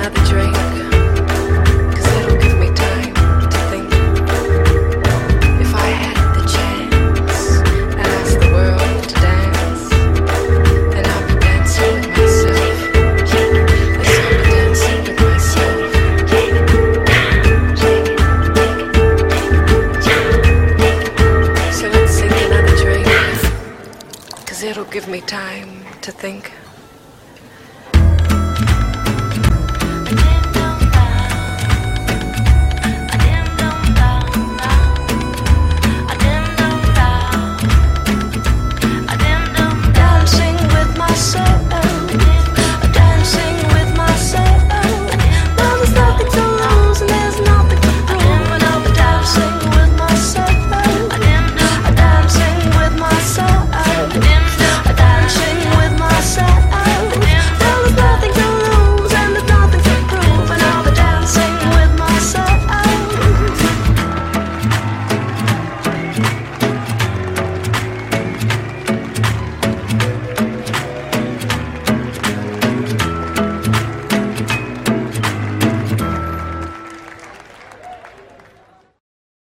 another drink, 'cause it'll give me time to think. If I had the chance and asked the world to dance, then I'll be dancing with myself. Yes, I'll be dancing with myself. So let's sing another drink, 'cause it'll give me time to think.